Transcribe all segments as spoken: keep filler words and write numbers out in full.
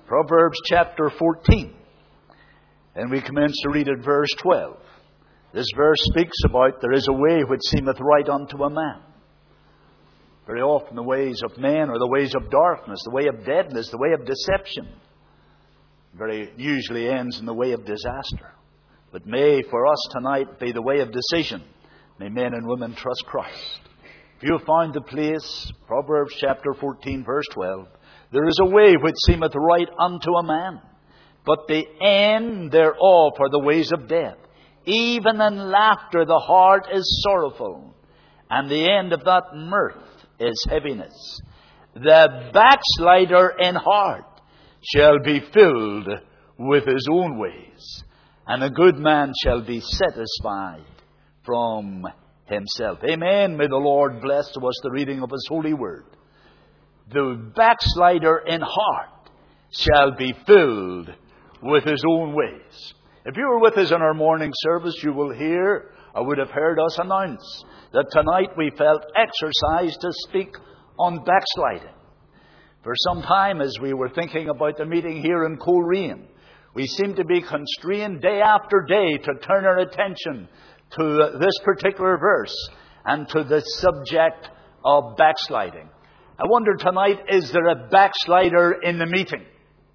Proverbs chapter fourteen. And we commence to read at verse twelve. This verse speaks about there is a way which seemeth right unto a man. Very often the ways of men are the ways of darkness, the way of deadness, the way of deception. Very usually ends in the way of disaster. But may for us tonight be the way of decision. May men and women trust Christ. If you have found the place, Proverbs chapter fourteen, verse twelve, there is a way which seemeth right unto a man, but the end thereof are the ways of death. Even in laughter the heart is sorrowful, and the end of that mirth is heaviness. The backslider in heart shall be filled with his own ways, and a good man shall be satisfied from himself. Amen. May the Lord bless to us the reading of His holy word. The backslider in heart shall be filled with his own ways. If you were with us in our morning service, you will hear, or would have heard us announce, that tonight we felt exercised to speak on backsliding. For some time, as we were thinking about the meeting here in Coleraine, we seemed to be constrained day after day to turn our attention to this particular verse and to the subject of backsliding. I wonder tonight, is there a backslider in the meeting?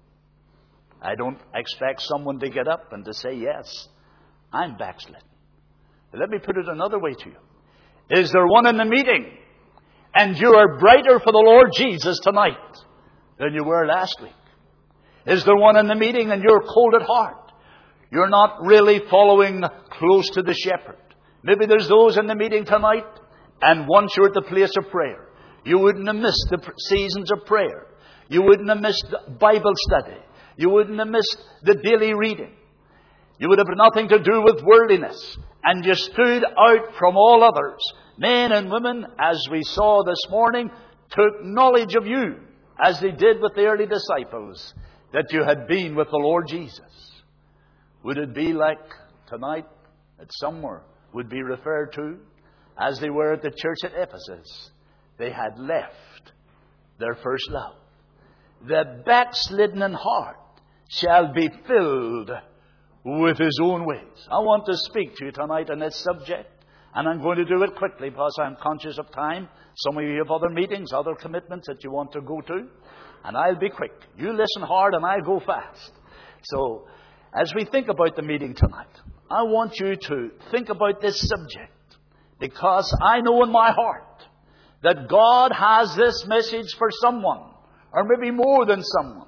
I don't expect someone to get up and to say, yes, I'm backslidden. Let me put it another way to you. Is there one in the meeting and you are brighter for the Lord Jesus tonight than you were last week? Is there one in the meeting and you're cold at heart? You're not really following close to the shepherd. Maybe there's those in the meeting tonight, and once you're at the place of prayer, you wouldn't have missed the seasons of prayer. You wouldn't have missed Bible study. You wouldn't have missed the daily reading. You would have nothing to do with worldliness. And you stood out from all others. Men and women, as we saw this morning, took knowledge of you, as they did with the early disciples, that you had been with the Lord Jesus. Would it be like tonight that somewhere would be referred to as they were at the church at Ephesus? They had left their first love. The backslidden in heart shall be filled with his own ways. I want to speak to you tonight on this subject, and I'm going to do it quickly because I'm conscious of time. Some of you have other meetings, other commitments that you want to go to, and I'll be quick. You listen hard and I'll go fast. So, as we think about the meeting tonight, I want you to think about this subject, because I know in my heart that God has this message for someone, or maybe more than someone.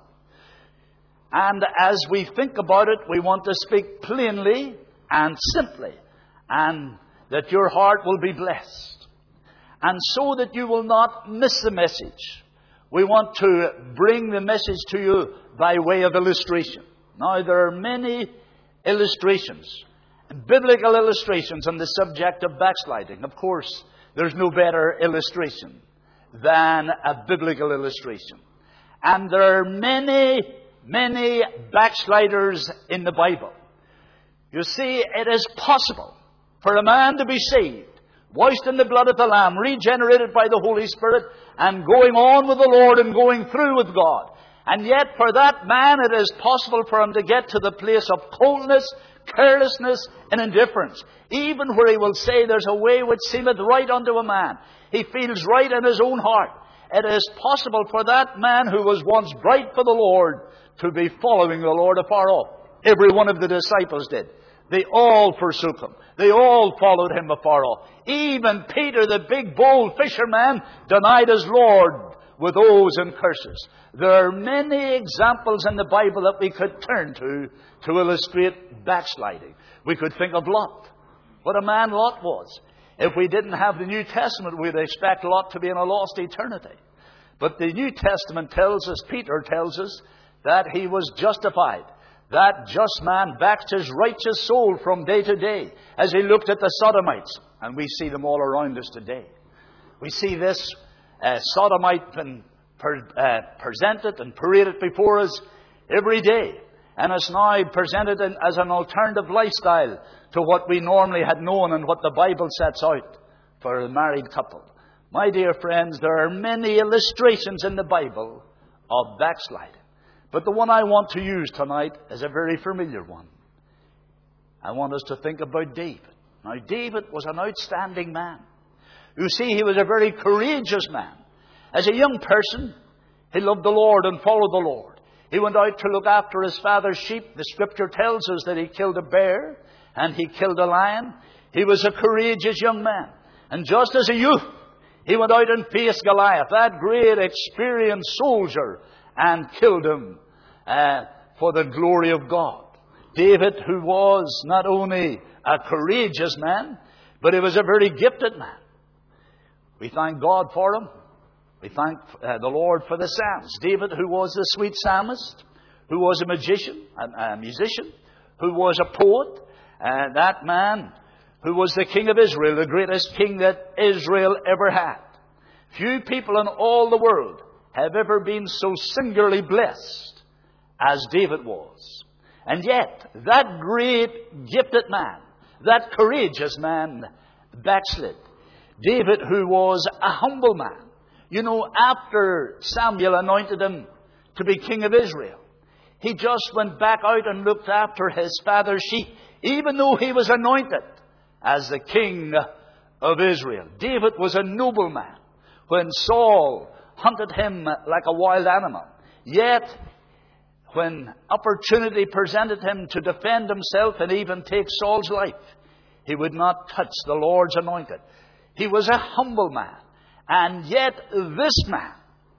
And as we think about it, we want to speak plainly and simply, and that your heart will be blessed. And so that you will not miss the message, we want to bring the message to you by way of illustration. Now, there are many illustrations, biblical illustrations on the subject of backsliding. Of course, there's no better illustration than a biblical illustration. And there are many, many backsliders in the Bible. You see, it is possible for a man to be saved, washed in the blood of the Lamb, regenerated by the Holy Spirit, and going on with the Lord and going through with God. And yet for that man it is possible for him to get to the place of coldness, carelessness, and indifference. Even where he will say there's a way which seemeth right unto a man. He feels right in his own heart. It is possible for that man who was once bright for the Lord to be following the Lord afar off. Every one of the disciples did. They all forsook him. They all followed him afar off. Even Peter, the big bold fisherman, denied his Lord with oaths and curses. There are many examples in the Bible that we could turn to to illustrate backsliding. We could think of Lot. What a man Lot was. If we didn't have the New Testament, we'd expect Lot to be in a lost eternity. But the New Testament tells us, Peter tells us, that he was justified. That just man vexed his righteous soul from day to day as he looked at the Sodomites. And we see them all around us today. We see this uh, Sodomite been per, uh, presented and paraded before us every day. And it's now presented in, as an alternative lifestyle to what we normally had known and what the Bible sets out for a married couple. My dear friends, there are many illustrations in the Bible of backsliding. But the one I want to use tonight is a very familiar one. I want us to think about David. Now, David was an outstanding man. You see, he was a very courageous man. As a young person, he loved the Lord and followed the Lord. He went out to look after his father's sheep. The Scripture tells us that he killed a bear and he killed a lion. He was a courageous young man. And just as a youth, he went out and faced Goliath, that great experienced soldier, and killed him uh, for the glory of God. David, who was not only a courageous man, but he was a very gifted man. We thank God for him. We thank uh, the Lord for the Psalms. David, who was the sweet psalmist, who was a magician, a, a musician, who was a poet, and that man who was the king of Israel, the greatest king that Israel ever had. Few people in all the world have ever been so singularly blessed as David was. And yet, that great gifted man, that courageous man, backslid. David, who was a humble man. You know, after Samuel anointed him to be king of Israel, he just went back out and looked after his father's sheep, even though he was anointed as the king of Israel. David was a noble man. When Saul hunted him like a wild animal, yet when opportunity presented him to defend himself and even take Saul's life, he would not touch the Lord's anointed. He was a humble man. And yet this man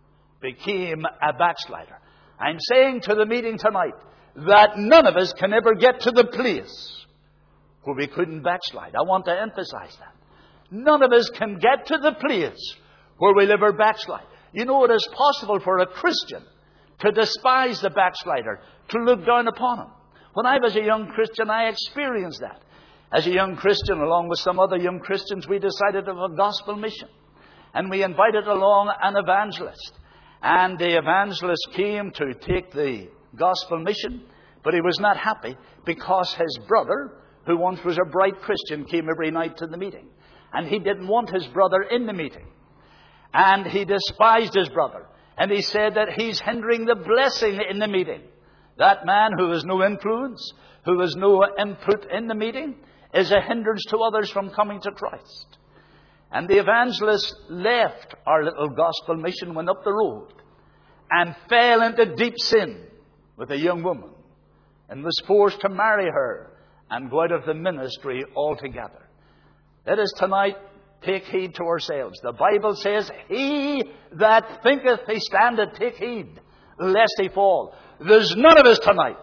became a backslider. I'm saying to the meeting tonight that none of us can ever get to the place where we couldn't backslide. I want to emphasize that. None of us can get to the place where we'll ever backslide. You know, it is possible for a Christian to despise the backslider, to look down upon him. When I was a young Christian, I experienced that. As a young Christian, along with some other young Christians, we decided of a gospel mission. And we invited along an evangelist. And the evangelist came to take the gospel mission, but he was not happy because his brother, who once was a bright Christian, came every night to the meeting. And he didn't want his brother in the meeting. And he despised his brother. And he said that he's hindering the blessing in the meeting. That man who has no influence, who has no input in the meeting, is a hindrance to others from coming to Christ. And the evangelist left our little gospel mission, went up the road, and fell into deep sin with a young woman, and was forced to marry her and go out of the ministry altogether. Let us tonight take heed to ourselves. The Bible says, he that thinketh he standeth, take heed, lest he fall. There's none of us tonight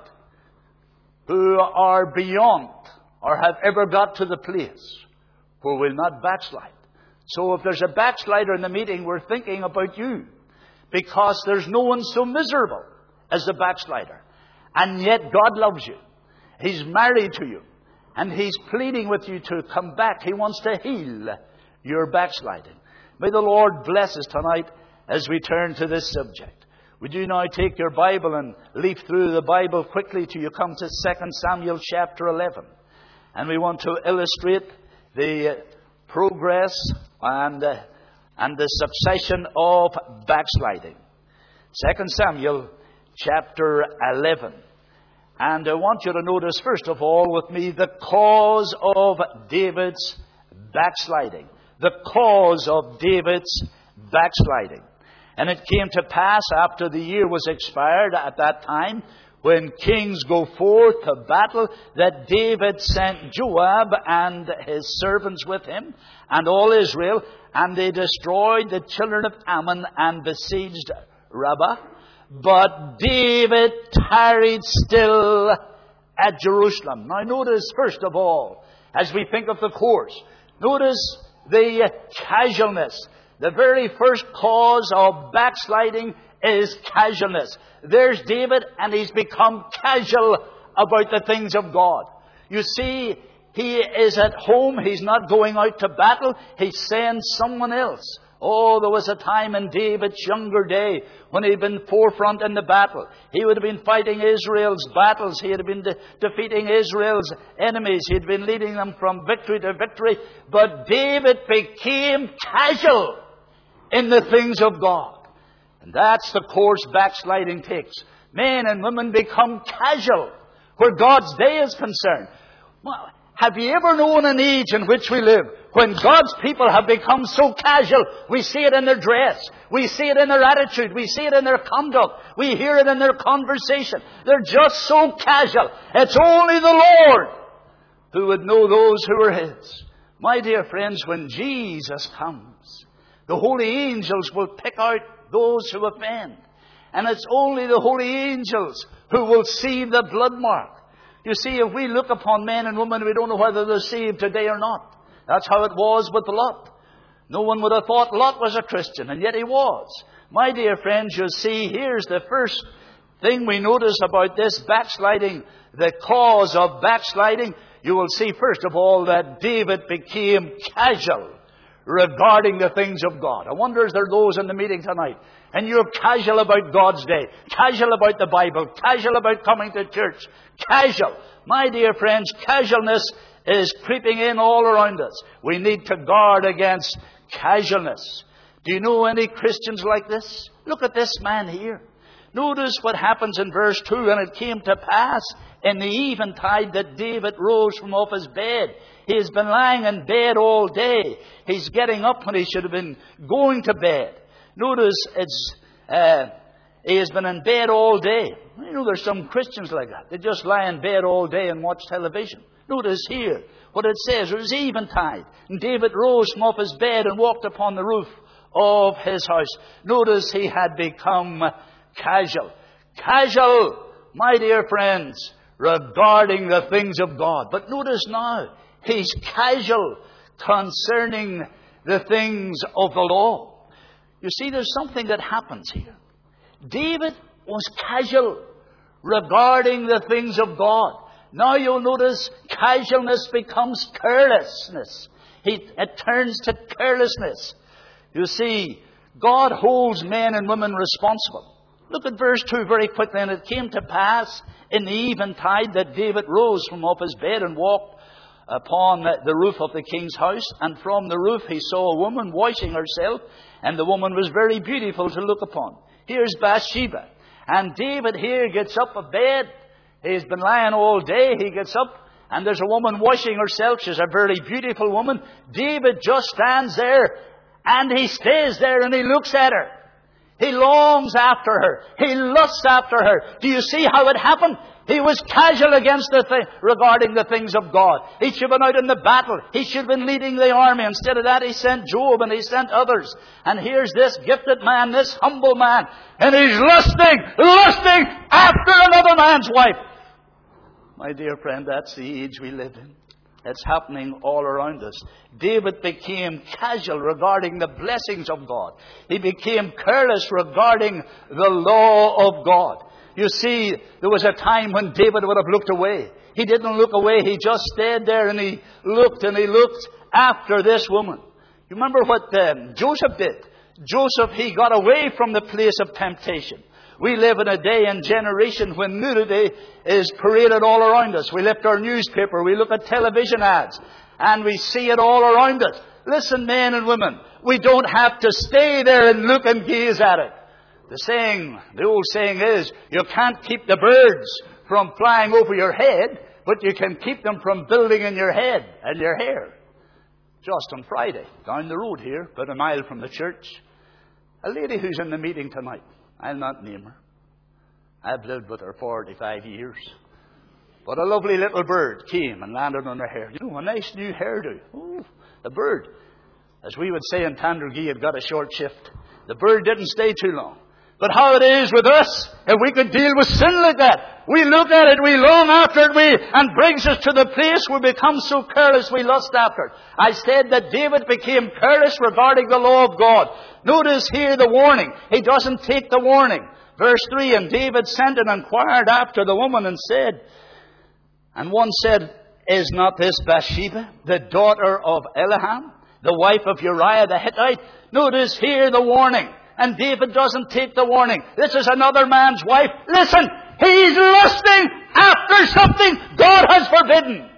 who are beyond or have ever got to the place where we'll not backslide. So if there's a backslider in the meeting, we're thinking about you, because there's no one so miserable as the backslider. And yet God loves you. He's married to you. And He's pleading with you to come back. He wants to heal your backsliding. May the Lord bless us tonight as we turn to this subject. Would you now take your Bible and leaf through the Bible quickly till you come to Second Samuel chapter eleven. And we want to illustrate the progress and, uh, and the succession of backsliding. Second Samuel chapter eleven. And I want you to notice, first of all, with me, the cause of David's backsliding. The cause of David's backsliding. And it came to pass after the year was expired at that time, when kings go forth to battle, that David sent Joab and his servants with him, and all Israel, and they destroyed the children of Ammon and besieged Rabbah. But David tarried still at Jerusalem. Now notice, first of all, as we think of the course, notice the casualness. The very first cause of backsliding is casualness. There's David, and he's become casual about the things of God. You see, he is at home. He's not going out to battle. He sends someone else. Oh, there was a time in David's younger day when he'd been forefront in the battle. He would have been fighting Israel's battles. He had been de- defeating Israel's enemies. He had been leading them from victory to victory. But David became casual in the things of God. And that's the course backsliding takes. Men and women become casual where God's day is concerned. Well, have you ever known an age in which we live when God's people have become so casual? We see it in their dress. We see it in their attitude. We see it in their conduct. We hear it in their conversation. They're just so casual. It's only the Lord who would know those who are His. My dear friends, when Jesus comes, the holy angels will pick out those who offend. And it's only the holy angels who will see the blood mark. You see, if we look upon men and women, we don't know whether they're saved today or not. That's how it was with Lot. No one would have thought Lot was a Christian, and yet he was. My dear friends, you see, here's the first thing we notice about this backsliding, the cause of backsliding. You will see, first of all, that David became casual regarding the things of God. I wonder if there are those in the meeting tonight, and you're casual about God's day, casual about the Bible, casual about coming to church, casual. My dear friends, casualness is creeping in all around us. We need to guard against casualness. Do you know any Christians like this? Look at this man here. Notice what happens in verse two. And it came to pass in the eventide that David rose from off his bed. He has been lying in bed all day. He's getting up when he should have been going to bed. Notice it's uh, he has been in bed all day. You know, there's some Christians like that. They just lie in bed all day and watch television. Notice here what it says. It was eventide. And David rose from off his bed and walked upon the roof of his house. Notice he had become casual. Casual, my dear friends, regarding the things of God. But notice now, he's casual concerning the things of the law. You see, there's something that happens here. David was casual regarding the things of God. Now you'll notice casualness becomes carelessness. He, it turns to carelessness. You see, God holds men and women responsible. Look at verse two very quickly. And it came to pass in the eventide that David rose from off his bed and walked upon the roof of the king's house. And from the roof he saw a woman washing herself. And the woman was very beautiful to look upon. Here's Bathsheba. And David here gets up of bed. He's been lying all day. He gets up and there's a woman washing herself. She's a very beautiful woman. David just stands there and he stays there and he looks at her. He longs after her. He lusts after her. Do you see how it happened? He was casual against the th- regarding the things of God. He should have been out in the battle. He should have been leading the army. Instead of that, he sent Job and he sent others. And here's this gifted man, this humble man, and he's lusting, lusting after another man's wife. My dear friend, that's the age we live in. It's happening all around us. David became casual regarding the blessings of God. He became careless regarding the law of God. You see, there was a time when David would have looked away. He didn't look away. He just stayed there and he looked and he looked after this woman. You remember what um, Joseph did? Joseph, he got away from the place of temptation. We live in a day and generation when nudity is paraded all around us. We lift our newspaper, we look at television ads, and we see it all around us. Listen, men and women, we don't have to stay there and look and gaze at it. The saying, the old saying is, you can't keep the birds from flying over your head, but you can keep them from building in your head and your hair. Just on Friday, down the road here, about a mile from the church, a lady who's in the meeting tonight, I'll not name her. I've lived with her forty-five years. But a lovely little bird came and landed on her hair. You know, a nice new hairdo. Oh, the bird, as we would say in Tandragee, had got a short shift. The bird didn't stay too long. But how it is with us, if we could deal with sin like that, we look at it, we long after it, we, and brings us to the place where we become so careless we lust after it. I said that David became careless regarding the law of God. Notice here the warning. He doesn't take the warning. Verse three, and David sent and inquired after the woman and said, and one said, is not this Bathsheba, the daughter of Eliam, the wife of Uriah the Hittite? Notice here the warning. And David doesn't take the warning. This is another man's wife. Listen, he's lusting after something God has forbidden.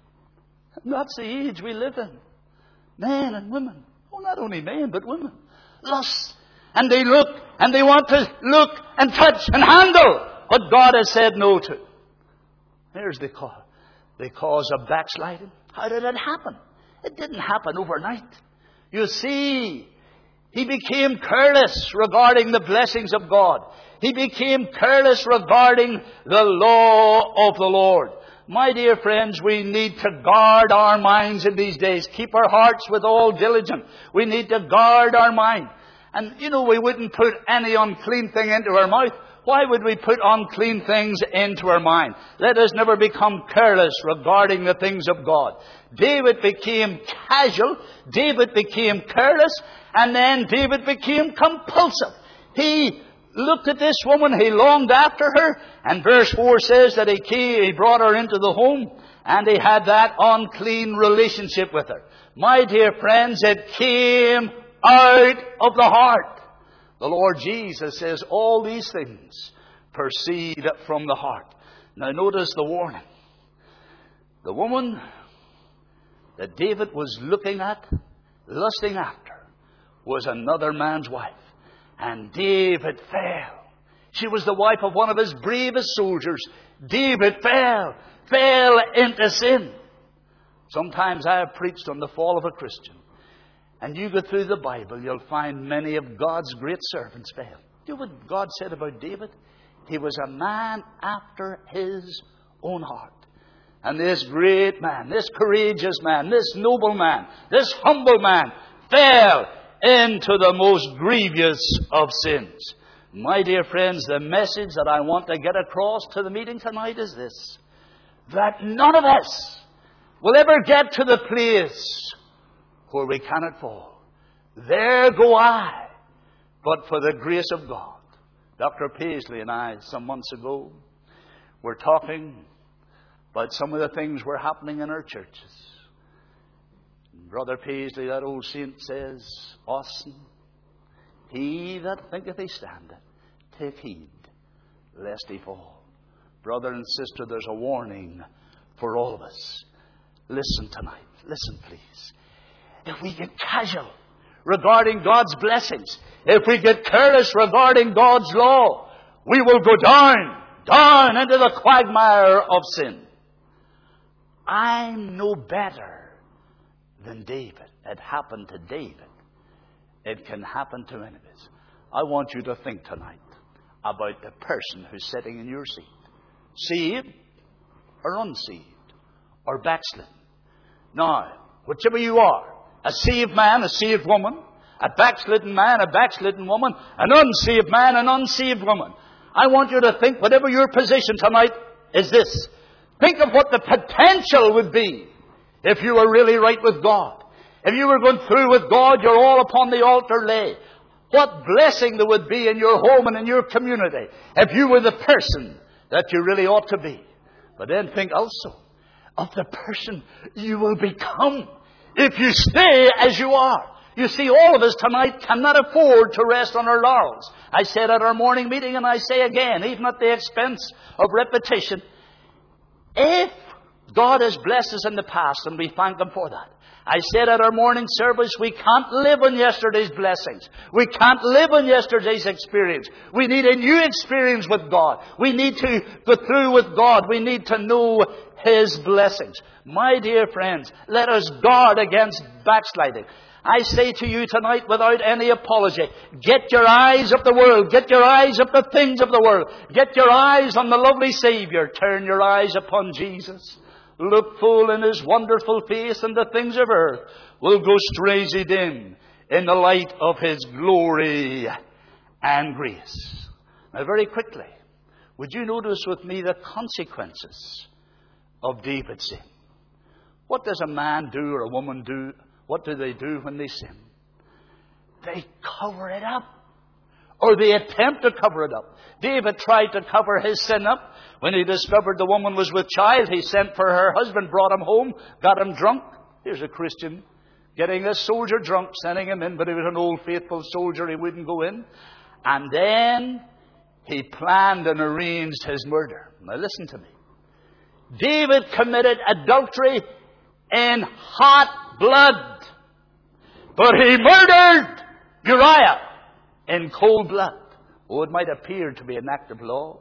And that's the age we live in. Men and women. Oh, not only men, but women. Lust. And they look, and they want to look and touch and handle what God has said no to. Here's the cause. The cause of backsliding. How did it happen? It didn't happen overnight. You see, he became careless regarding the blessings of God. He became careless regarding the law of the Lord. My dear friends, we need to guard our minds in these days. Keep our hearts with all diligence. We need to guard our mind. And, you know, we wouldn't put any unclean thing into our mouth. Why would we put unclean things into our mind? Let us never become careless regarding the things of God. David became casual. David became careless. And then David became compulsive. He looked at this woman. He longed after her. And verse four says that he came, he brought her into the home. And he had that unclean relationship with her. My dear friends, it came out of the heart. The Lord Jesus says all these things proceed from the heart. Now notice the warning. The woman that David was looking at, lusting after, was another man's wife. And David fell. She was the wife of one of his bravest soldiers. David fell, fell into sin. Sometimes I have preached on the fall of a Christian. And you go through the Bible, you'll find many of God's great servants fail. Do you know what God said about David? He was a man after his own heart. And this great man, this courageous man, this noble man, this humble man fell into the most grievous of sins. My dear friends, the message that I want to get across to the meeting tonight is this: that none of us will ever get to the place where we cannot fall. There go I, but for the grace of God. Doctor Paisley and I, some months ago, were talking about some of the things were happening in our churches. Brother Paisley, that old saint, says, Austin, he that thinketh he standeth, take heed lest he fall. Brother and sister, there's a warning for all of us. Listen tonight. Listen, please. If we get casual regarding God's blessings, if we get careless regarding God's law, we will go down, down into the quagmire of sin. I'm no better than David. It happened to David. It can happen to any of us. I want you to think tonight about the person who's sitting in your seat. Saved or unsaved or backslidden. Now, whichever you are, a saved man, a saved woman, a backslidden man, a backslidden woman, an unsaved man, an unsaved woman. I want you to think, whatever your position tonight is this. Think of what the potential would be if you were really right with God. If you were going through with God, you're all upon the altar lay. What blessing there would be in your home and in your community if you were the person that you really ought to be. But then think also of the person you will become if you stay as you are. You see, all of us tonight cannot afford to rest on our laurels. I said at our morning meeting, and I say again, even at the expense of repetition, if God has blessed us in the past, and we thank Him for that. I said at our morning service, we can't live on yesterday's blessings. We can't live on yesterday's experience. We need a new experience with God. We need to go through with God. We need to know His blessings. My dear friends, let us guard against backsliding. I say to you tonight without any apology, get your eyes up the world. Get your eyes up the things of the world. Get your eyes on the lovely Savior. Turn your eyes upon Jesus. Look full in His wonderful face, and the things of earth will go strangely dim in the light of His glory and grace. Now very quickly, would you notice with me the consequences of David's sin? What does a man do or a woman do? What do they do when they sin? They cover it up. Or they attempt to cover it up. David tried to cover his sin up. When he discovered the woman was with child, he sent for her husband, brought him home, got him drunk. Here's a Christian getting a soldier drunk, sending him in, but he was an old faithful soldier, he wouldn't go in. And then he planned and arranged his murder. Now listen to me. David committed adultery in hot blood. But he murdered Uriah in cold blood. Oh, it might appear to be an act of law.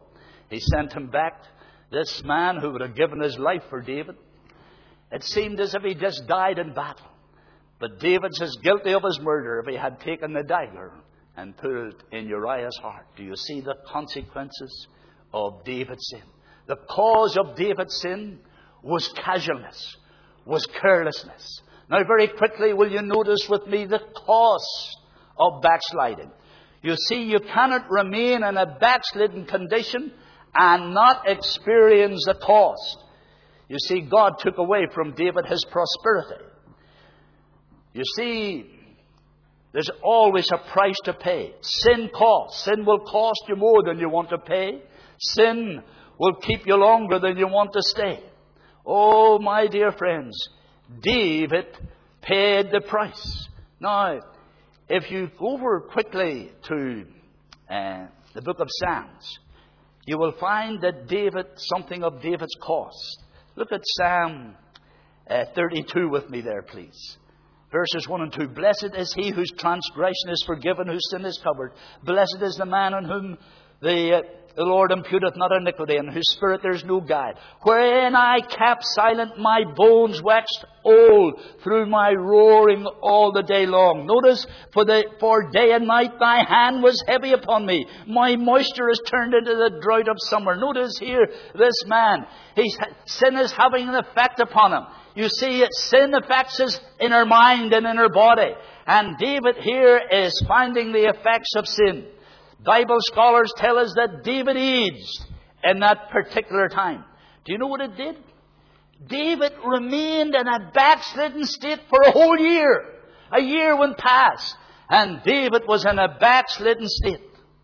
He sent him back. This man who would have given his life for David. It seemed as if he just died in battle. But David's as guilty of his murder if he had taken the dagger and put it in Uriah's heart. Do you see the consequences of David's sin? The cause of David's sin was casualness, was carelessness. Now very quickly will you notice with me the cost of backsliding. You see, you cannot remain in a backslidden condition and not experience the cost. You see, God took away from David his prosperity. You see, there's always a price to pay. Sin costs. Sin will cost you more than you want to pay. Sin will keep you longer than you want to stay. Oh, my dear friends, David paid the price. Now, if you go over quickly to uh, the book of Psalms, you will find that David, something of David's cost. Look at Psalm uh, thirty-two with me there, please. Verses one and two. Blessed is he whose transgression is forgiven, whose sin is covered. Blessed is the man on whom the, uh, the Lord imputeth not iniquity, in whose spirit there is no guile. Wherein I kept silent, my bones waxed old through my roaring all the day long. Notice, for the for day and night thy hand was heavy upon me. My moisture is turned into the drought of summer. Notice here, this man, he's, sin is having an effect upon him. You see, sin affects his inner mind and inner body. And David here is finding the effects of sin. Bible scholars tell us that David aged in that particular time. Do you know what it did? David remained in a backslidden state for a whole year. A year went past, and David was in a backslidden state.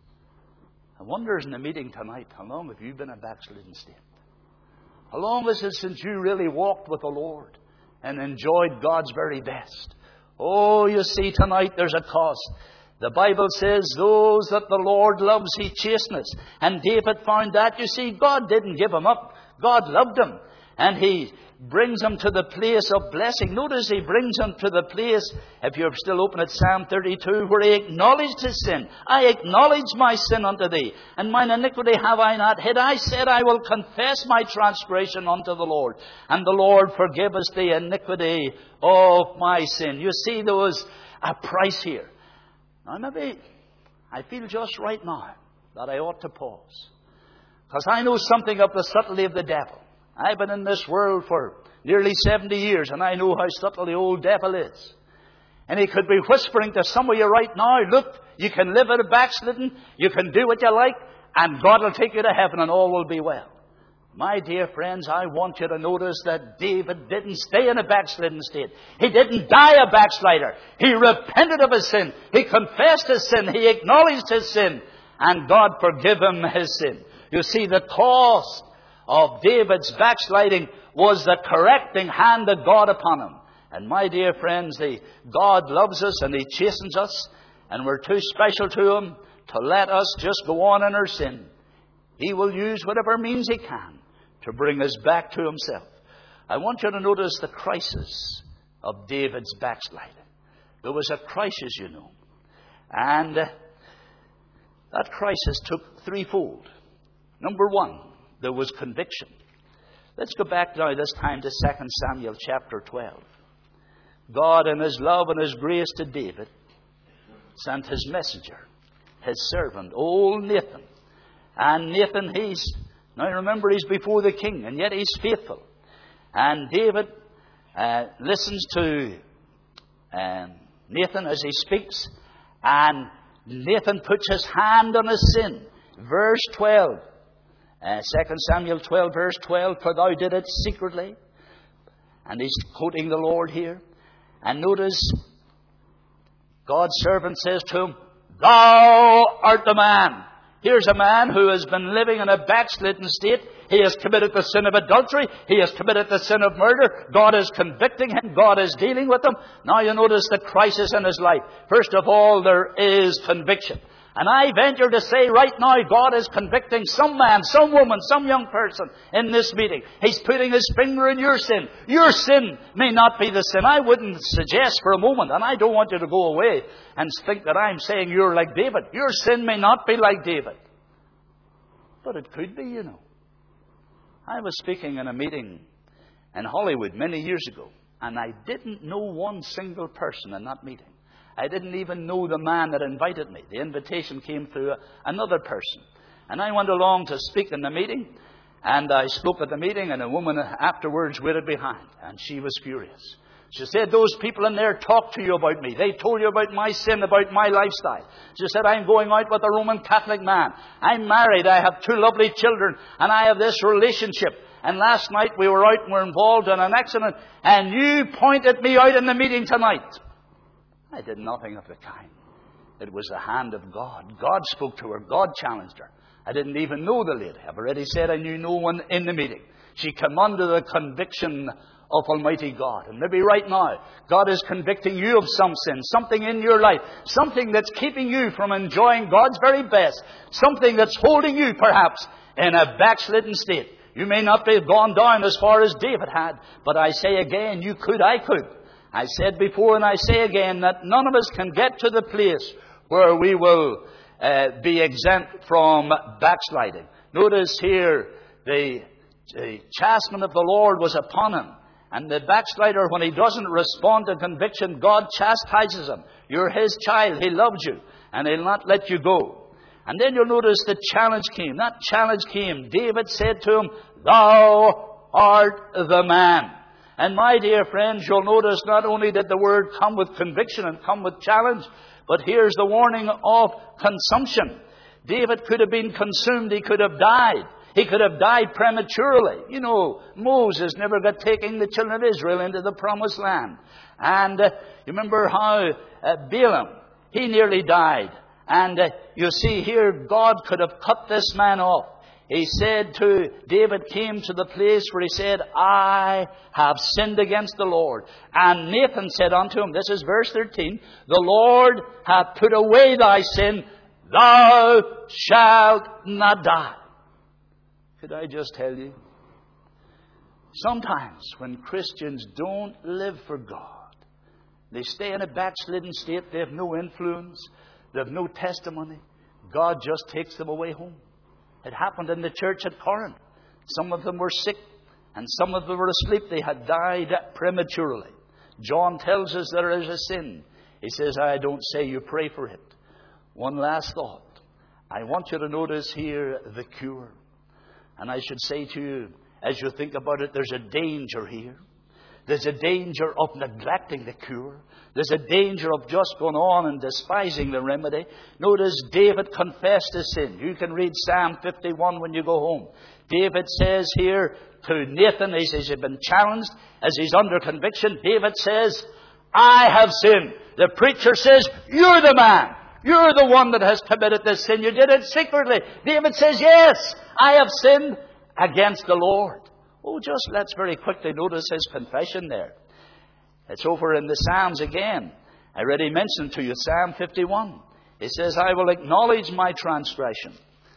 I wonder in the meeting tonight, how long have you been in a backslidden state? How long is it since you really walked with the Lord and enjoyed God's very best? Oh, you see, tonight there's a cost. The Bible says, those that the Lord loves, He chasteneth. And David found that. You see, God didn't give him up. God loved him. And He brings him to the place of blessing. Notice He brings him to the place, if you're still open at Psalm thirty-two, where he acknowledged his sin. I acknowledge my sin unto Thee, and mine iniquity have I not hid. I said, I will confess my transgression unto the Lord, and the Lord forgive us the iniquity of my sin. You see, there was a price here. Now maybe I feel just right now that I ought to pause, because I know something of the subtlety of the devil. I've been in this world for nearly seventy years, and I know how subtle the old devil is. And he could be whispering to some of you right now, look, you can live in a backslidden, you can do what you like, and God will take you to heaven and all will be well. My dear friends, I want you to notice that David didn't stay in a backslidden state. He didn't die a backslider. He repented of his sin. He confessed his sin. He acknowledged his sin. And God forgave him his sin. You see, the cost of David's backsliding was the correcting hand of God upon him. And my dear friends, the God loves us and He chastens us, and we're too special to Him to let us just go on in our sin. He will use whatever means He can to bring us back to Himself. I want you to notice the crisis of David's backsliding. There was a crisis, you know. And uh, that crisis took threefold. Number one, there was conviction. Let's go back now this time to Second Samuel chapter twelve. God in His love and His grace to David sent His messenger, His servant, old Nathan. And Nathan, he's, now remember, he's before the king, and yet he's faithful. And David uh, listens to um, Nathan as he speaks, and Nathan puts his hand on his sin. Verse twelve. Uh, Second Samuel twelve, verse twelve, for thou did it secretly. And he's quoting the Lord here. And notice, God's servant says to him, thou art the man. Here's a man who has been living in a backslidden state. He has committed the sin of adultery. He has committed the sin of murder. God is convicting him. God is dealing with him. Now you notice the crisis in his life. First of all, there is conviction. And I venture to say right now, God is convicting some man, some woman, some young person in this meeting. He's putting His finger in your sin. Your sin may not be the sin. I wouldn't suggest for a moment, and I don't want you to go away and think that I'm saying you're like David. Your sin may not be like David. But it could be, you know. I was speaking in a meeting in Hollywood many years ago, and I didn't know one single person in that meeting. I didn't even know the man that invited me. The invitation came through another person. And I went along to speak in the meeting, and I spoke at the meeting, and a woman afterwards waited behind, and she was furious. She said, those people in there talked to you about me. They told you about my sin, about my lifestyle. She said, I'm going out with a Roman Catholic man. I'm married. I have two lovely children, and I have this relationship. And last night we were out and were involved in an accident, and you pointed me out in the meeting tonight. I did nothing of the kind. It was the hand of God. God spoke to her. God challenged her. I didn't even know the lady. I've already said I knew no one in the meeting. She came under the conviction of Almighty God. And maybe right now, God is convicting you of some sin, something in your life, something that's keeping you from enjoying God's very best, something that's holding you perhaps in a backslidden state. You may not have gone down as far as David had, but I say again, you could, I could. I said before and I say again that none of us can get to the place where we will uh, be exempt from backsliding. Notice here, the, the chastisement of the Lord was upon him. And the backslider, when he doesn't respond to conviction, God chastises him. You're His child. He loves you. And He'll not let you go. And then you'll notice the challenge came. That challenge came. David said to him, Thou art the man. And my dear friends, you'll notice not only did the word come with conviction and come with challenge, but here's the warning of consumption. David could have been consumed. He could have died. He could have died prematurely. You know, Moses never got taking the children of Israel into the promised land. And uh, you remember how uh, Balaam, he nearly died. And uh, you see here, God could have cut this man off. He said to, David came to the place where he said, I have sinned against the Lord. And Nathan said unto him, this is verse thirteen, the Lord hath put away thy sin, thou shalt not die. Could I just tell you? Sometimes when Christians don't live for God, they stay in a backslidden state, they have no influence, they have no testimony, God just takes them away home. It happened in the church at Corinth. Some of them were sick and some of them were asleep. They had died prematurely. John tells us there is a sin. He says, I don't say you pray for it. One last thought. I want you to notice here the cure. And I should say to you, as you think about it, there's a danger here. There's a danger of neglecting the cure. There's a danger of just going on and despising the remedy. Notice David confessed his sin. You can read Psalm fifty-one when you go home. David says here to Nathan, he says he's been challenged as he's under conviction. David says, I have sinned. The preacher says, you're the man. You're the one that has committed this sin. You did it secretly. David says, yes, I have sinned against the Lord. Oh, just let's very quickly notice his confession there. It's over in the Psalms again. I already mentioned to you Psalm fifty-one. He says, I will acknowledge my transgression.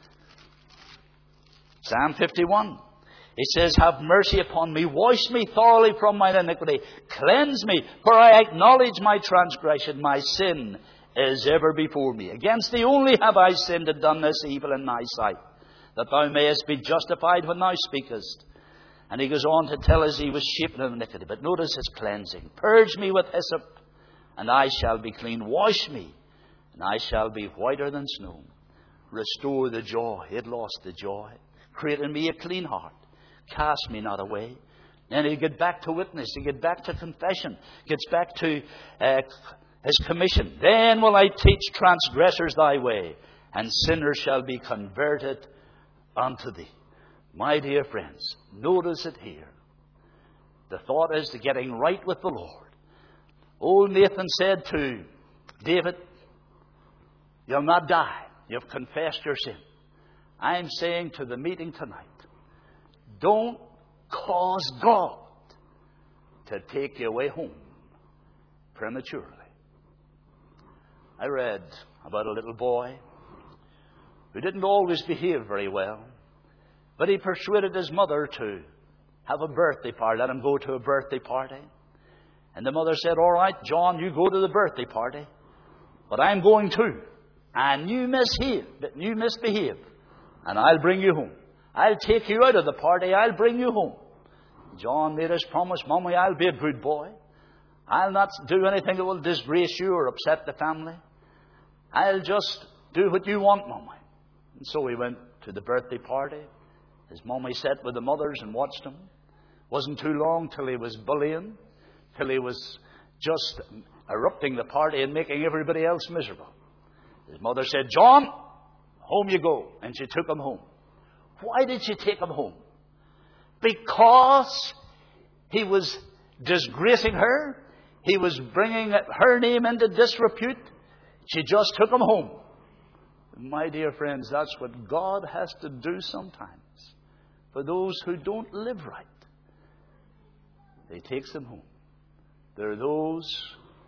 Psalm fifty-one. He says, have mercy upon me. Wash me thoroughly from mine iniquity. Cleanse me, for I acknowledge my transgression. My sin is ever before me. Against thee only have I sinned and done this evil in thy sight, that thou mayest be justified when thou speakest. And he goes on to tell us he was shapen in iniquity. But notice his cleansing. Purge me with hyssop, and I shall be clean. Wash me, and I shall be whiter than snow. Restore the joy. He had lost the joy. Create in me a clean heart. Cast me not away. Then he get back to witness. He get back to confession. Gets back to uh, his commission. Then will I teach transgressors thy way, and sinners shall be converted unto thee. My dear friends, notice it here. The thought is to getting right with the Lord. Old Nathan said to David, you'll not die. You've confessed your sin. I'm saying to the meeting tonight, don't cause God to take you away home prematurely. I read about a little boy who didn't always behave very well. But he persuaded his mother to have a birthday party. Let him go to a birthday party. And the mother said, all right, John, you go to the birthday party. But I'm going too. And you misbehave. You misbehave. and I'll bring you home. I'll take you out of the party. I'll bring you home. John made his promise, Mommy, I'll be a good boy. I'll not do anything that will disgrace you or upset the family. I'll just do what you want, Mommy. And so he went to the birthday party. His Mommy sat with the mothers and watched him. Wasn't too long till he was bullying, till he was just erupting the party and making everybody else miserable. His mother said, John, home you go. And she took him home. Why did she take him home? Because he was disgracing her. He was bringing her name into disrepute. She just took him home. My dear friends, that's what God has to do sometimes for those who don't live right. He takes them home. There are those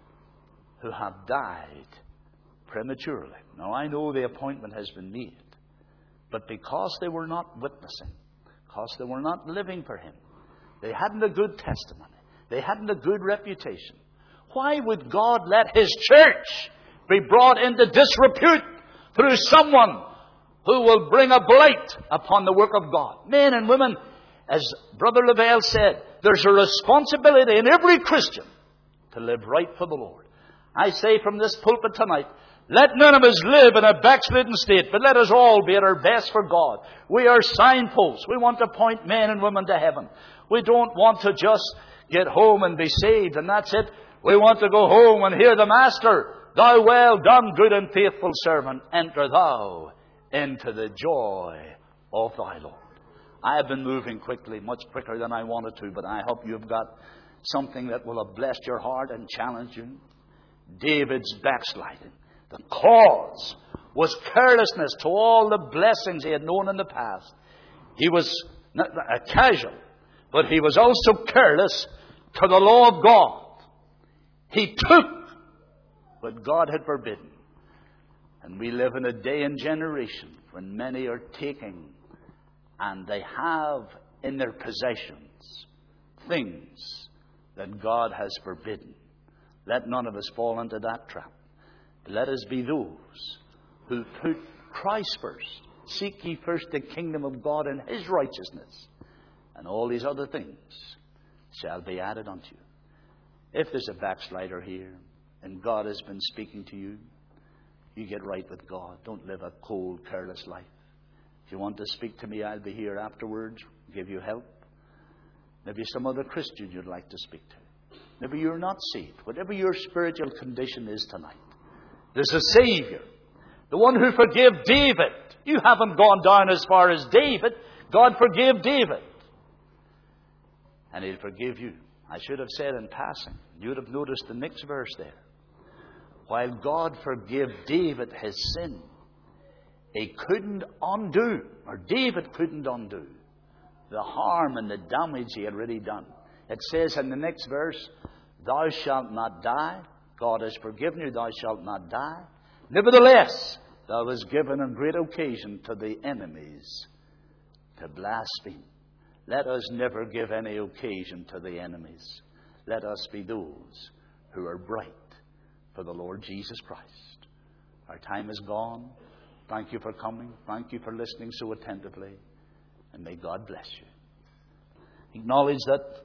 who have died prematurely. Now, I know the appointment has been made, but because they were not witnessing, because they were not living for Him, they hadn't a good testimony, they hadn't a good reputation. Why would God let His church be brought into disrepute through someone who will bring a blight upon the work of God? Men and women, as Brother Lavelle said, there's a responsibility in every Christian to live right for the Lord. I say from this pulpit tonight, let none of us live in a backslidden state, but let us all be at our best for God. We are signposts. We want to point men and women to heaven. We don't want to just get home and be saved, and that's it. We want to go home and hear the Master, Thou well done, good and faithful servant, enter thou into the joy of thy Lord. I have been moving quickly, much quicker than I wanted to, but I hope you've got something that will have blessed your heart and challenged you. David's backsliding. The cause was carelessness to all the blessings he had known in the past. He was not a casual, but he was also careless to the law of God. He took what God had forbidden. And we live in a day and generation when many are taking and they have in their possessions things that God has forbidden. Let none of us fall into that trap. Let us be those who put Christ first. Seek ye first the kingdom of God and His righteousness, and all these other things shall be added unto you. If there's a backslider here and God has been speaking to you, you get right with God. Don't live a cold, careless life. If you want to speak to me, I'll be here afterwards, give you help. Maybe some other Christian you'd like to speak to. Maybe you're not saved. Whatever your spiritual condition is tonight, there's a Savior. The one who forgave David. You haven't gone down as far as David. God forgave David. And He'll forgive you. I should have said in passing, you would have noticed the next verse there. While God forgave David his sin, He couldn't undo, or David couldn't undo, the harm and the damage he had already done. It says in the next verse, Thou shalt not die. God has forgiven you, thou shalt not die. Nevertheless, thou hast given a great occasion to the enemies to blaspheme. Let us never give any occasion to the enemies. Let us be those who are bright for the Lord Jesus Christ. Our time is gone. Thank you for coming. Thank you for listening so attentively. And may God bless you. Acknowledge that